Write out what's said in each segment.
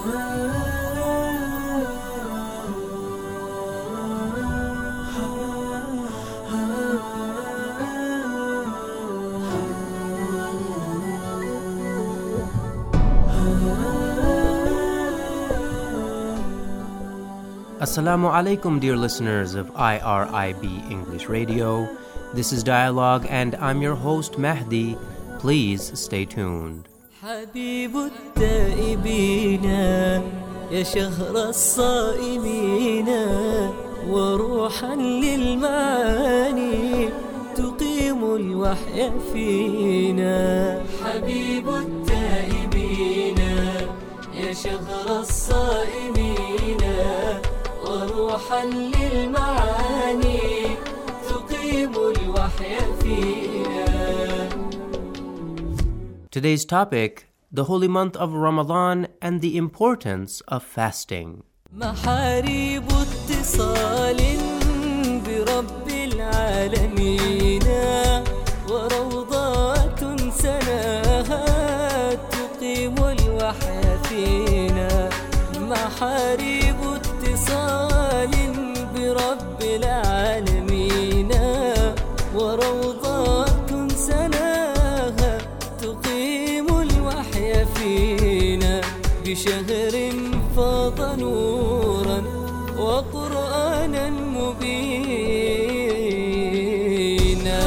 Assalamu alaikum, dear listeners of IRIB English Radio. This is Dialogue, and I'm your host, Mahdi. Please stay tuned. حبيب التائبين يا شهر الصائمين وروحا للمعاني تقيم الوحي فينا حبيب التائبين يا شهر الصائمين وروحا للمعاني تقيم الوحي فينا. Today's topic, the holy month of Ramadan and the importance of fasting. محاريب اتصال برب العالمين وروضات سناها تقيم الوحي فينا محاريب اتصال برب العالمين وروضات سناها تقيم الوحي فينا بشهر فاض نورا وقرآنا مبينا.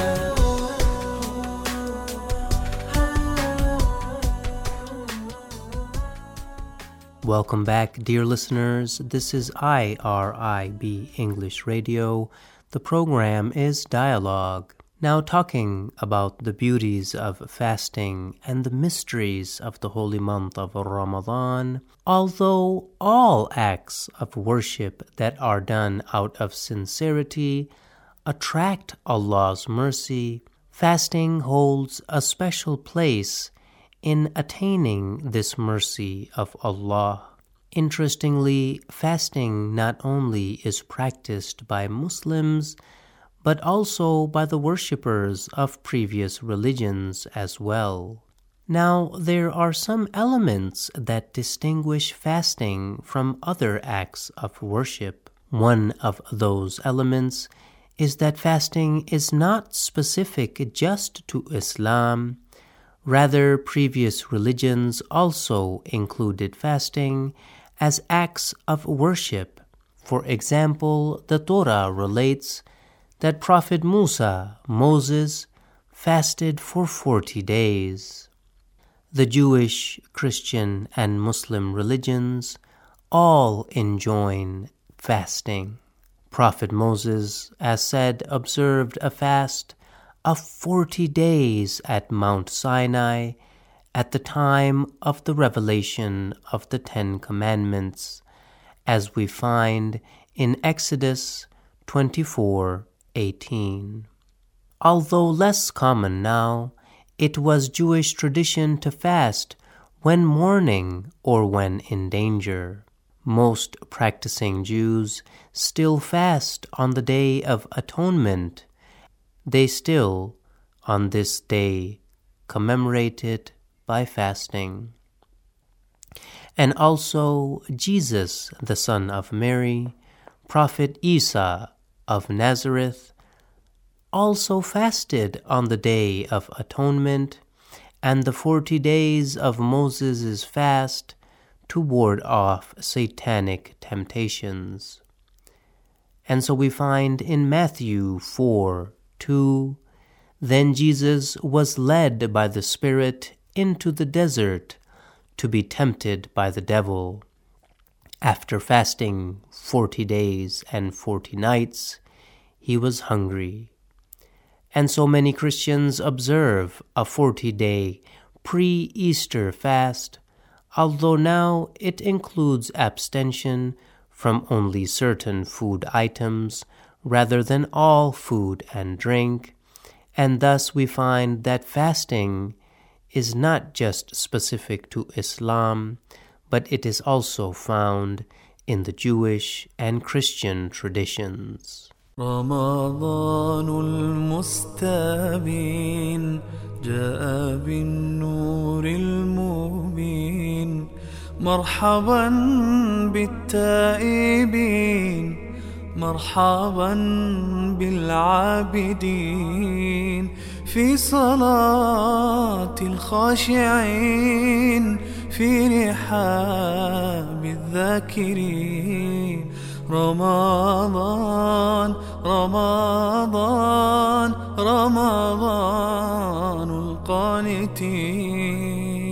Welcome back, dear listeners. This is IRIB English Radio. The program is Dialogue. Now talking about the beauties of fasting and the mysteries of the holy month of Ramadan, although all acts of worship that are done out of sincerity attract Allah's mercy, fasting holds a special place in attaining this mercy of Allah. Interestingly, fasting not only is practiced by Muslims, but also by the worshippers of previous religions as well. Now, there are some elements that distinguish fasting from other acts of worship. One of those elements is that fasting is not specific just to Islam. Rather, previous religions also included fasting as acts of worship. For example, the Torah relates that Prophet Moses, fasted for 40 days. The Jewish, Christian, and Muslim religions all enjoin fasting. Prophet Moses, as said, observed a fast of 40 days at Mount Sinai at the time of the revelation of the Ten Commandments, as we find in Exodus 24:18. Although less common now, it was Jewish tradition to fast when mourning or when in danger. Most practicing Jews still fast on the Day of Atonement. They still, on this day, commemorate it by fasting. And also Jesus, the son of Mary, Prophet Isa of Nazareth, also fasted on the Day of Atonement and the 40 days of Moses' fast to ward off satanic temptations. And so we find in Matthew 4:2, then Jesus was led by the Spirit into the desert to be tempted by the devil. After fasting 40 days and 40 nights, he was hungry. And so many Christians observe a 40-day pre-Easter fast, although now it includes abstention from only certain food items rather than all food and drink, and thus we find that fasting is not just specific to Islam, but it is also found in the Jewish and Christian traditions. رمضان المستبين جاء بالنور المبين مرحبا بالتائبين مرحبا بالعابدين في صلاة الخاشعين في رحاب الذاكرين رمضان رمضان رمضان القانتين.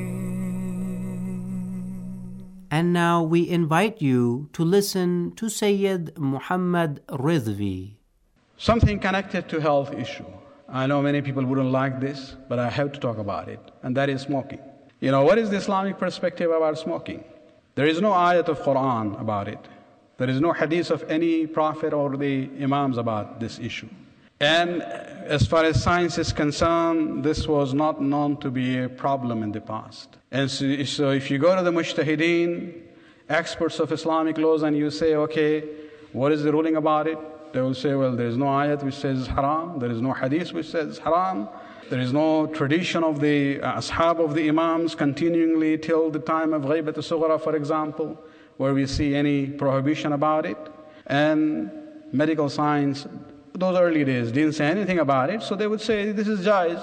And now we invite you to listen to Sayyid Muhammad Ridvi. Something connected to health issue. I know many people wouldn't like this, but I have to talk about it, and that is smoking. You know, what is the Islamic perspective about smoking? There is no ayat of Quran about it. There is no hadith of any prophet or the imams about this issue. And as far as science is concerned, this was not known to be a problem in the past. And so if you go to the mujtahideen, experts of Islamic laws, and you say, okay, what is the ruling about it? They will say, well, there is no ayat which says haram, there is no hadith which says haram, there is no tradition of the ashab of the imams continually till the time of Ghaibat al-Sughra, for example, where we see any prohibition about it. And medical science, those early days, didn't say anything about it, so they would say this is jaiz,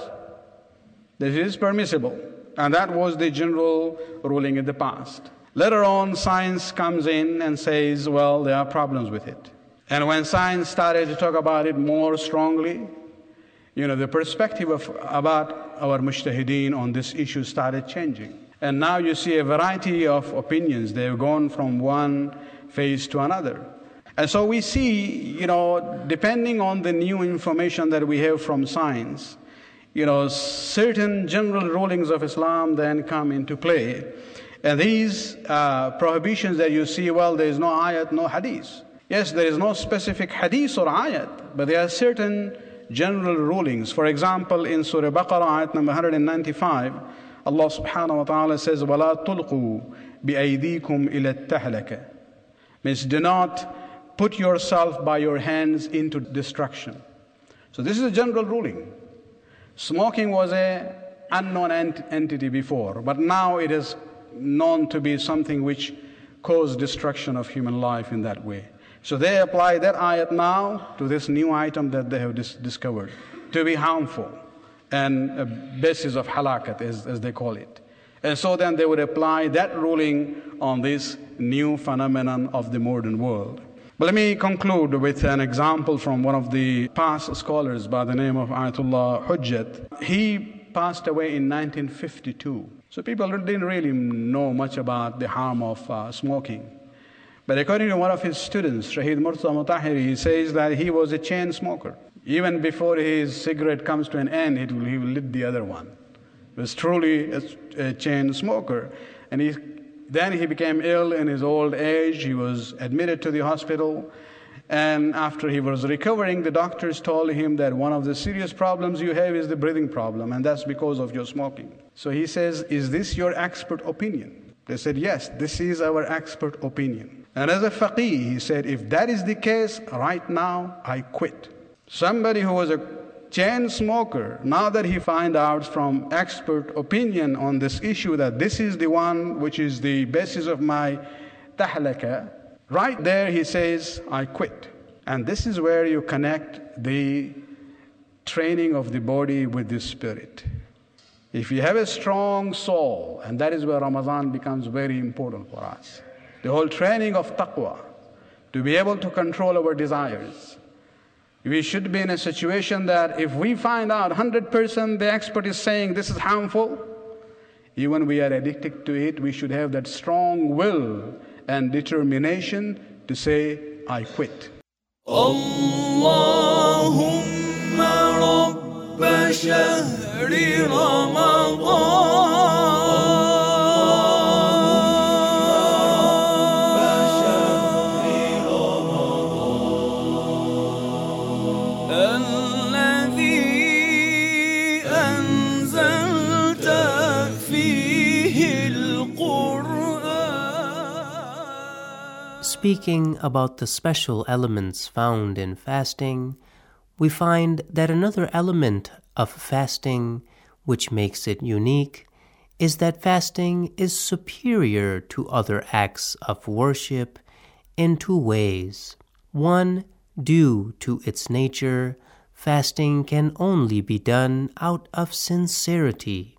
this is permissible. And that was the general ruling in the past. Later on, science comes in and says, well, there are problems with it. And when science started to talk about it more strongly, you know, the perspective about our mujtahideen on this issue started changing. And now you see a variety of opinions. They've gone from one phase to another. And so we see, you know, depending on the new information that we have from science, you know, certain general rulings of Islam then come into play. And these prohibitions that you see, well, there is no ayat, no hadith. Yes, there is no specific hadith or ayat, but there are certain general rulings. For example, in Surah Baqarah, ayat number 195, Allah subhanahu wa ta'ala says, وَلَا تُلْقُوا بِأَيْدِيكُمْ إِلَى التَّهْلَكَةِ. Means do not put yourself by your hands into destruction. So this is a general ruling. Smoking was an unknown entity before, but now it is known to be something which caused destruction of human life in that way. So they apply that ayat now to this new item that they have discovered to be harmful and a basis of halakat, as they call it. And so then they would apply that ruling on this new phenomenon of the modern world. But let me conclude with an example from one of the past scholars by the name of Ayatollah Hujjat. He passed away in 1952. So people didn't really know much about the harm of smoking. But according to one of his students, Shahid Murtaza Mutahiri, he says that he was a chain smoker. Even before his cigarette comes to an end, he will lit the other one. He was truly a chain smoker. And then he became ill in his old age. He was admitted to the hospital. And after he was recovering, the doctors told him that one of the serious problems you have is the breathing problem, and that's because of your smoking. So he says, is this your expert opinion? They said, yes, this is our expert opinion. And as a faqih, he said, if that is the case, right now, I quit. Somebody who was a chain smoker, now that he finds out from expert opinion on this issue that this is the one which is the basis of my tahlaka, right there he says, I quit. And this is where you connect the training of the body with the spirit. If you have a strong soul, and that is where Ramadan becomes very important for us, the whole training of taqwa, to be able to control our desires. We should be in a situation that if we find out 100% the expert is saying this is harmful, even we are addicted to it, we should have that strong will and determination to say, I quit. Allahumma Rabba shahri Ramadan Speaking about the special elements found in fasting, we find that another element of fasting which makes it unique is that fasting is superior to other acts of worship in two ways. One, due to its nature, fasting can only be done out of sincerity.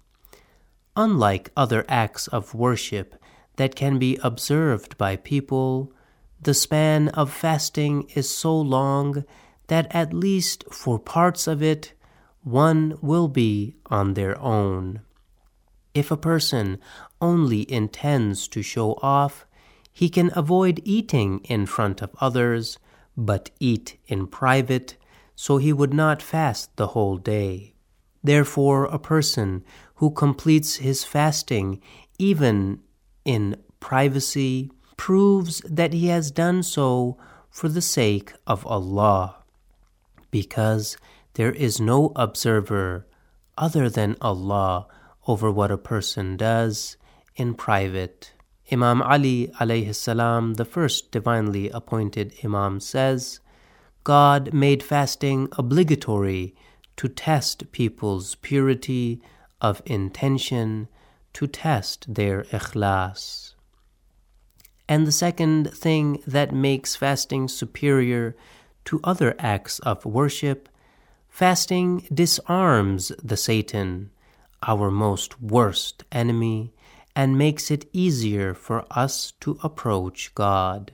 Unlike other acts of worship that can be observed by people, the span of fasting is so long that at least for parts of it, one will be on their own. If a person only intends to show off, he can avoid eating in front of others, but eat in private, so he would not fast the whole day. Therefore, a person who completes his fasting even in privacy proves that he has done so for the sake of Allah, because there is no observer other than Allah over what a person does in private. Imam Ali alayhi salam, the first divinely appointed Imam, says, God made fasting obligatory to test people's purity of intention, to test their ikhlas. And the second thing that makes fasting superior to other acts of worship, fasting disarms the Satan, our most worst enemy, and makes it easier for us to approach God.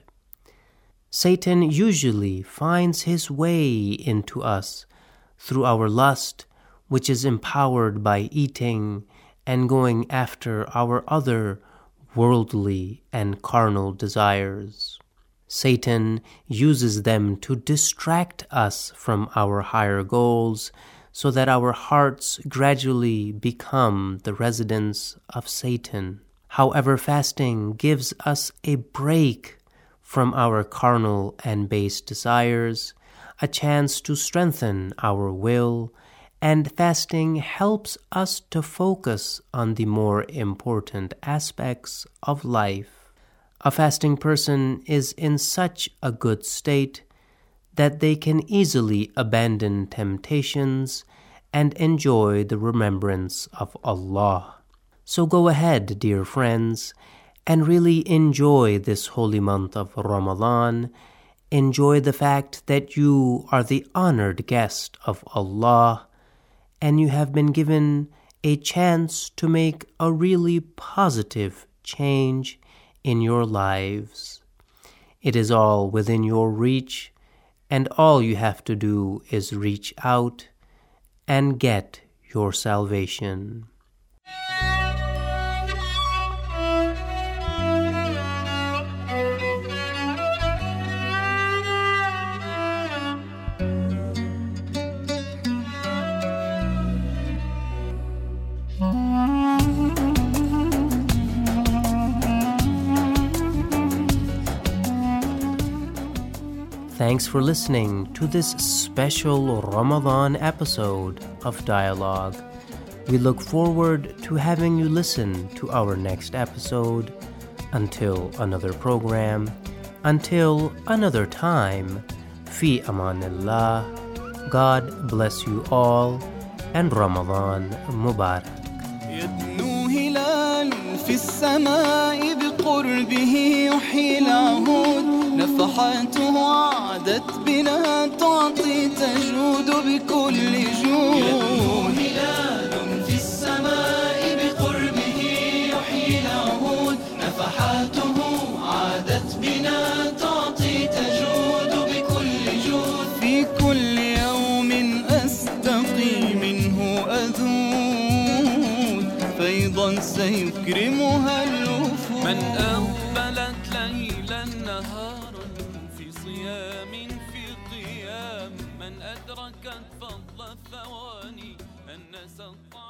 Satan usually finds his way into us through our lust, which is empowered by eating and going after our other worldly and carnal desires. Satan uses them to distract us from our higher goals, so that our hearts gradually become the residence of Satan. However, fasting gives us a break from our carnal and base desires, a chance to strengthen our will, and fasting helps us to focus on the more important aspects of life. A fasting person is in such a good state that they can easily abandon temptations and enjoy the remembrance of Allah. So go ahead, dear friends, and really enjoy this holy month of Ramadan. Enjoy the fact that you are the honored guest of Allah, and you have been given a chance to make a really positive change in your lives. It is all within your reach, and all you have to do is reach out and get your salvation. Thanks for listening to this special Ramadan episode of Dialogue. We look forward to having you listen to our next episode. Until another program, until another time, Fi Amanillah. God bless you all, and Ramadan Mubarak. يدنو هلال في السماء بقربه يحيي العهود نفحاته عادت بنا تعطي تجود بكل جود يدنو هلال في السماء بقربه يحيي العهود نفحاته عادت بنا تعطي تجود بكل جود في كل يوم أستقي منه أذود فيضا سيكرمها الوفود من أقبلت ليلا نهارا في صيام في قيام من أدركت فضل الثواني الناس